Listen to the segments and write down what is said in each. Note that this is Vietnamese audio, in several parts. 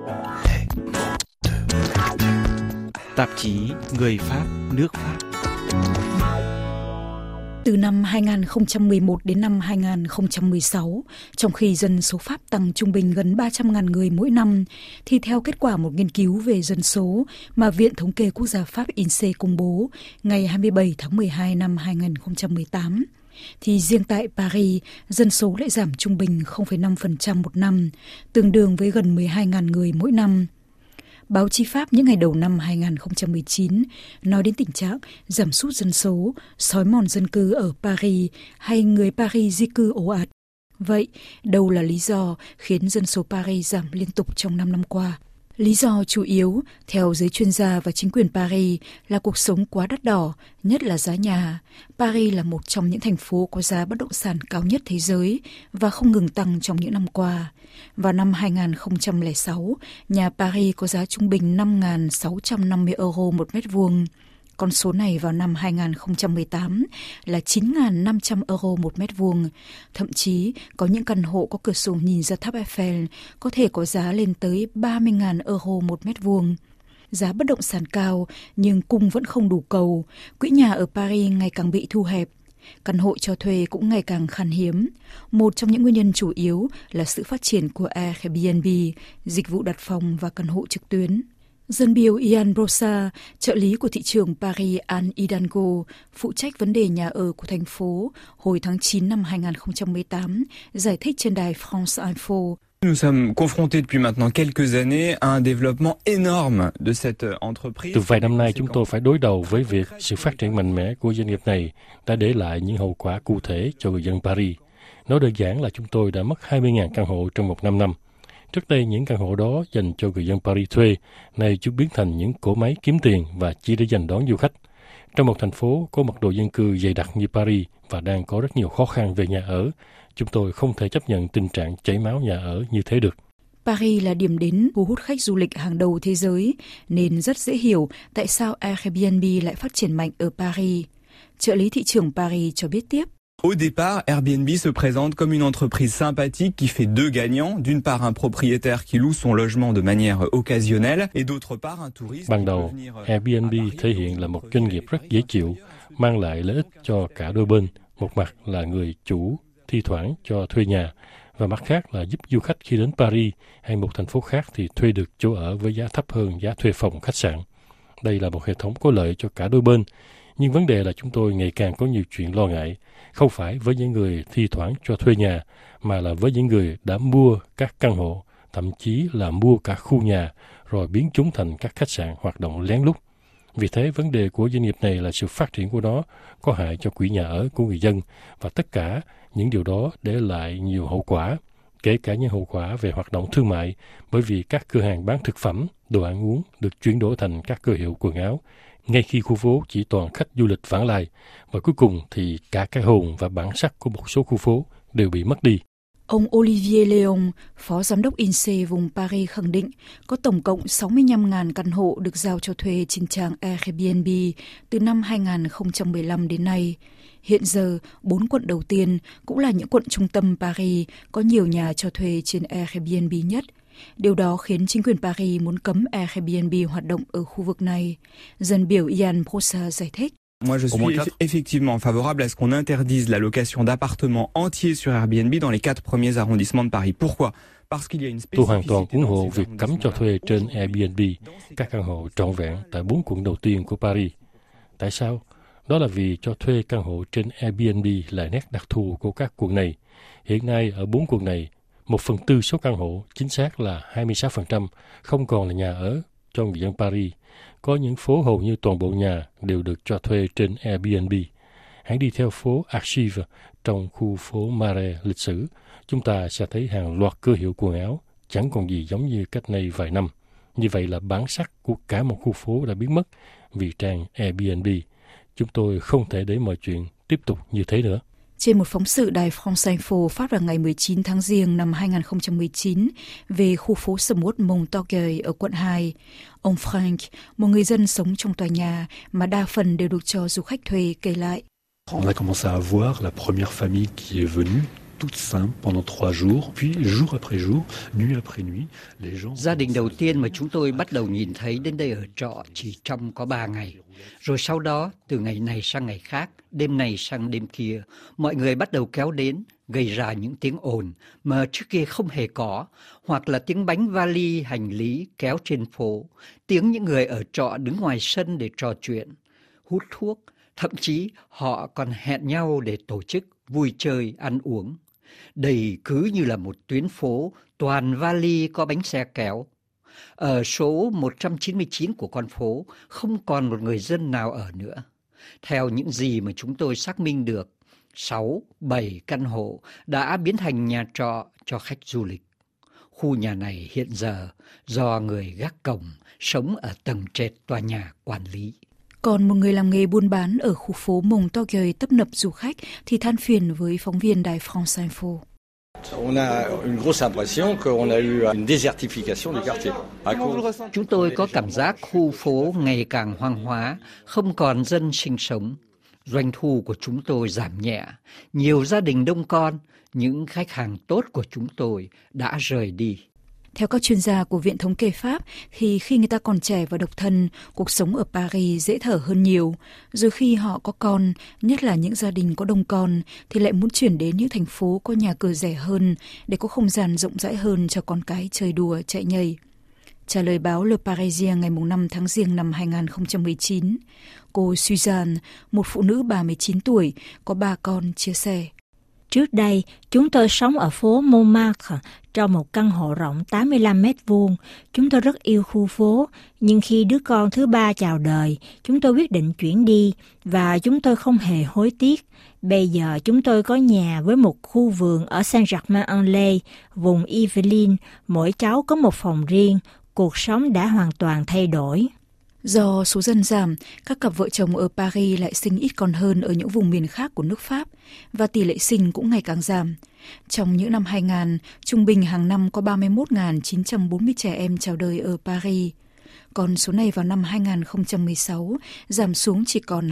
Tạp chí Người Pháp, nước Pháp. Từ năm 2011 đến năm 2016, trong khi dân số Pháp tăng trung bình gần 300.000 người mỗi năm, thì theo kết quả một nghiên cứu về dân số mà Viện Thống kê Quốc gia Pháp INSEE công bố ngày 27 tháng 12 năm 2018, thì riêng tại Paris, dân số lại giảm trung bình 0,5% một năm, tương đương với gần 12.000 người mỗi năm. Báo chí Pháp những ngày đầu năm 2019 nói đến tình trạng giảm sút dân số, xói mòn dân cư ở Paris hay người Paris di cư ồ ạt. Vậy, đâu là lý do khiến dân số Paris giảm liên tục trong 5 năm qua? Lý do chủ yếu, theo giới chuyên gia và chính quyền Paris, là cuộc sống quá đắt đỏ, nhất là giá nhà. Paris là một trong những thành phố có giá bất động sản cao nhất thế giới và không ngừng tăng trong những năm qua. Vào năm 2006, nhà Paris có giá trung bình 5.650 euro một mét vuông. Con số này vào năm 2018 là 9.500 euro một mét vuông. Thậm chí có những căn hộ có cửa sổ nhìn ra tháp Eiffel có thể có giá lên tới 30.000 euro một mét vuông. Giá bất động sản cao nhưng cung vẫn không đủ cầu. Quỹ nhà ở Paris ngày càng bị thu hẹp. Căn hộ cho thuê cũng ngày càng khan hiếm. Một trong những nguyên nhân chủ yếu là sự phát triển của Airbnb, dịch vụ đặt phòng và căn hộ trực tuyến. Dân biểu Ian Brossa, trợ lý của thị trưởng Paris Anne Hidalgo, phụ trách vấn đề nhà ở của thành phố, hồi tháng 9 năm 2018, giải thích trên đài France Info. Nous sommes confrontés depuis maintenant quelques années à un développement énorme de cette entreprise. Từ vài năm nay, chúng tôi phải đối đầu với việc sự phát triển mạnh mẽ của doanh nghiệp này đã để lại những hậu quả cụ thể cho người dân Paris. Nói đơn giản là chúng tôi đã mất 20.000 căn hộ trong một 5 năm. Trước đây, những căn hộ đó dành cho người dân Paris thuê, nay chúng biến thành những cỗ máy kiếm tiền và chỉ để dành đón du khách. Trong một thành phố có mật độ dân cư dày đặc như Paris và đang có rất nhiều khó khăn về nhà ở, chúng tôi không thể chấp nhận tình trạng chảy máu nhà ở như thế được. Paris là điểm đến thu hút khách du lịch hàng đầu thế giới, nên rất dễ hiểu tại sao Airbnb lại phát triển mạnh ở Paris. Trợ lý thị trưởng Paris cho biết tiếp. Au départ, Airbnb se présente comme une entreprise sympathique qui fait deux gagnants. D'une part, un propriétaire qui loue son logement de manière occasionnelle et d'autre part, un touriste. Ban đầu, Airbnb thể hiện là một doanh nghiệp rất dễ chịu, mang lại lợi ích cho cả đôi bên. Một mặt là người chủ thi thoảng cho thuê nhà, và mặt khác là giúp du khách khi đến Paris hay một thành phố khác thì thuê được chỗ ở với giá thấp hơn giá thuê phòng khách sạn. Đây là một hệ thống có lợi cho cả đôi bên. Nhưng vấn đề là chúng tôi ngày càng có nhiều chuyện lo ngại, không phải với những người thi thoảng cho thuê nhà, mà là với những người đã mua các căn hộ, thậm chí là mua cả khu nhà, rồi biến chúng thành các khách sạn hoạt động lén lút. Vì thế, vấn đề của doanh nghiệp này là sự phát triển của nó có hại cho quỹ nhà ở của người dân, và tất cả những điều đó để lại nhiều hậu quả, kể cả những hậu quả về hoạt động thương mại, bởi vì các cửa hàng bán thực phẩm, đồ ăn uống được chuyển đổi thành các cửa hiệu quần áo, ngay khi khu phố chỉ toàn khách du lịch vãng lai, và cuối cùng thì cả cái hồn và bản sắc của một số khu phố đều bị mất đi. Ông Olivier Léon, phó giám đốc INSEE vùng Paris khẳng định có tổng cộng 65.000 căn hộ được giao cho thuê trên trang Airbnb từ năm 2015 đến nay. Hiện giờ, 4 quận đầu tiên cũng là những quận trung tâm Paris có nhiều nhà cho thuê trên Airbnb nhất. Điều đó khiến chính quyền Paris muốn cấm Airbnb hoạt động ở khu vực này. Dân biểu Ian Brossa giải thích. Moi, je suis effectivement favorable à ce qu'on interdise la location d'appartements entiers sur Airbnb dans les 4 premiers arrondissements de Paris. Pourquoi? Parce qu'il y a une Tôi hoàn toàn ủng hộ việc cấm cho thuê trên Airbnb các căn hộ trọn vẹn tại 4 quận đầu tiên của Paris. Tại sao? Đó là vì cho thuê căn hộ trên Airbnb là nét đặc thù của các quận này. Hiện nay ở 4 quận này, 1/4 số căn hộ, chính xác là 26%, không còn là nhà ở cho người dân Paris. Có những phố hầu như toàn bộ nhà đều được cho thuê trên Airbnb. Hãy đi theo phố Archives trong khu phố Marais lịch sử, chúng ta sẽ thấy hàng loạt cửa hiệu quần áo, chẳng còn gì giống như cách đây vài năm. Như vậy là bản sắc của cả một khu phố đã biến mất vì trang Airbnb. Chúng tôi không thể để mọi chuyện tiếp tục như thế nữa. Trên một phóng sự đài France Info phát vào ngày 19 tháng Giêng năm 2019 về khu phố sầm uất Montorgueil ở quận 2, ông Frank, một người dân sống trong tòa nhà mà đa phần đều được cho du khách thuê, kể lại. On a commencé à voir la première famille qui est venue toute simple pendant 3 jours, puis jour après jour, nuit après nuit, les gens... Gia đình đầu tiên mà chúng tôi bắt đầu nhìn thấy đến đây ở trọ chỉ trong có 3 ngày. Rồi sau đó, từ ngày này sang ngày khác, đêm này sang đêm kia, mọi người bắt đầu kéo đến, gây ra những tiếng ồn mà trước kia không hề có, hoặc là tiếng bánh vali hành lý kéo trên phố, tiếng những người ở trọ đứng ngoài sân để trò chuyện, hút thuốc, thậm chí họ còn hẹn nhau để tổ chức vui chơi, ăn uống. Đây cứ như là một tuyến phố toàn vali có bánh xe kéo. Ở số 199 của con phố không còn một người dân nào ở nữa. Theo những gì mà chúng tôi xác minh được, 6-7 căn hộ đã biến thành nhà trọ cho khách du lịch. Khu nhà này hiện giờ do người gác cổng sống ở tầng trệt tòa nhà quản lý. Còn một người làm nghề buôn bán ở khu phố Montorgueil tấp nập du khách thì than phiền với phóng viên đài France Info. Chúng tôi có cảm giác khu phố ngày càng hoang hóa, không còn dân sinh sống. Doanh thu của chúng tôi giảm nhẹ, nhiều gia đình đông con, những khách hàng tốt của chúng tôi đã rời đi. Theo các chuyên gia của Viện Thống kê Pháp, thì khi người ta còn trẻ và độc thân, cuộc sống ở Paris dễ thở hơn nhiều. Rồi khi họ có con, nhất là những gia đình có đông con, thì lại muốn chuyển đến những thành phố có nhà cửa rẻ hơn để có không gian rộng rãi hơn cho con cái chơi đùa, chạy nhảy. Trả lời báo Le Parisien ngày 5 tháng Giêng năm 2019, cô Suzanne, một phụ nữ 39 tuổi, có 3 con, chia sẻ. Trước đây, chúng tôi sống ở phố Montmartre trong một căn hộ rộng 85 mét vuông. Chúng tôi rất yêu khu phố, nhưng khi đứa con thứ 3 chào đời, chúng tôi quyết định chuyển đi và chúng tôi không hề hối tiếc. Bây giờ chúng tôi có nhà với một khu vườn ở Saint-Germain-en-Laye, vùng Yvelines. Mỗi cháu có một phòng riêng, cuộc sống đã hoàn toàn thay đổi. Do số dân giảm, các cặp vợ chồng ở Paris lại sinh ít con hơn ở những vùng miền khác của nước Pháp và tỷ lệ sinh cũng ngày càng giảm. Trong những năm 2000, trung bình hàng năm có 31.940 trẻ em chào đời ở Paris. Còn số này vào năm 2016 giảm xuống chỉ còn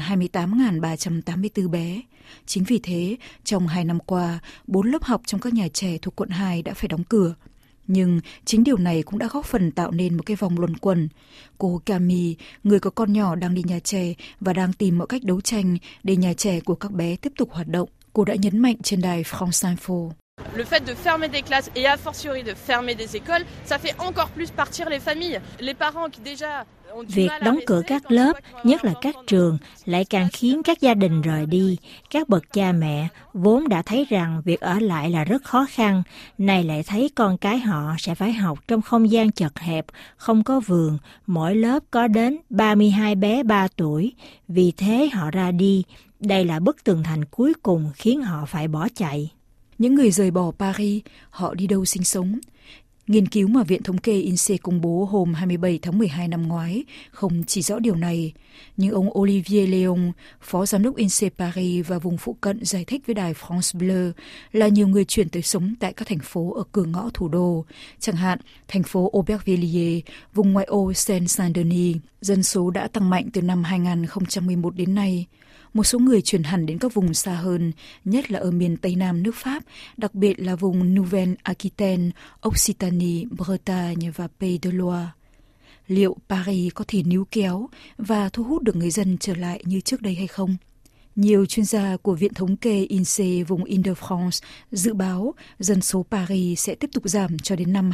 28.384 bé. Chính vì thế, trong 2 năm qua, 4 lớp học trong các nhà trẻ thuộc quận 2 đã phải đóng cửa. Nhưng chính điều này cũng đã góp phần tạo nên một cái vòng luẩn quẩn. Cô Camille, người có con nhỏ đang đi nhà trẻ và đang tìm mọi cách đấu tranh để nhà trẻ của các bé tiếp tục hoạt động. Cô đã nhấn mạnh trên đài France Info. Le fait de fermer des classes et a fortiori de fermer des écoles, ça fait encore plus partir les familles. Les parents qui déjà Việc đóng cửa các lớp, nhất là các trường, lại càng khiến các gia đình rời đi. Các bậc cha mẹ vốn đã thấy rằng việc ở lại là rất khó khăn, nay lại thấy con cái họ sẽ phải học trong không gian chật hẹp, không có vườn, mỗi lớp có đến 32 bé 3 tuổi. Vì thế họ ra đi. Đây là bức tường thành cuối cùng khiến họ phải bỏ chạy. Những người rời bỏ Paris, họ đi đâu sinh sống? Nghiên cứu mà Viện Thống kê INSEE công bố hôm 27 tháng 12 năm ngoái không chỉ rõ điều này, nhưng ông Olivier Léon, Phó Giám đốc INSEE Paris và vùng phụ cận giải thích với đài France Bleu là nhiều người chuyển tới sống tại các thành phố ở cửa ngõ thủ đô, chẳng hạn thành phố Aubervilliers, vùng ngoại ô Seine-Saint-Denis. Dân số đã tăng mạnh từ năm 2011 đến nay. Một số người chuyển hẳn đến các vùng xa hơn, nhất là ở miền Tây Nam nước Pháp, đặc biệt là vùng Nouvelle-Aquitaine, Occitanie, Bretagne và Pays de Loire. Liệu Paris có thể níu kéo và thu hút được người dân trở lại như trước đây hay không? Nhiều chuyên gia của Viện Thống kê INSEE vùng Île-de-France dự báo dân số Paris sẽ tiếp tục giảm cho đến năm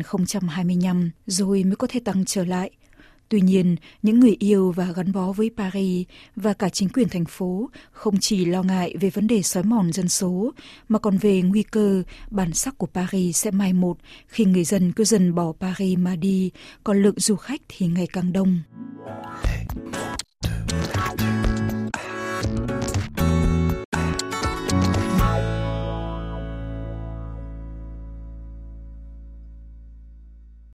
2025, rồi mới có thể tăng trở lại. Tuy nhiên, những người yêu và gắn bó với Paris và cả chính quyền thành phố không chỉ lo ngại về vấn đề xói mòn dân số, mà còn về nguy cơ bản sắc của Paris sẽ mai một khi người dân cứ dần bỏ Paris mà đi, còn lượng du khách thì ngày càng đông.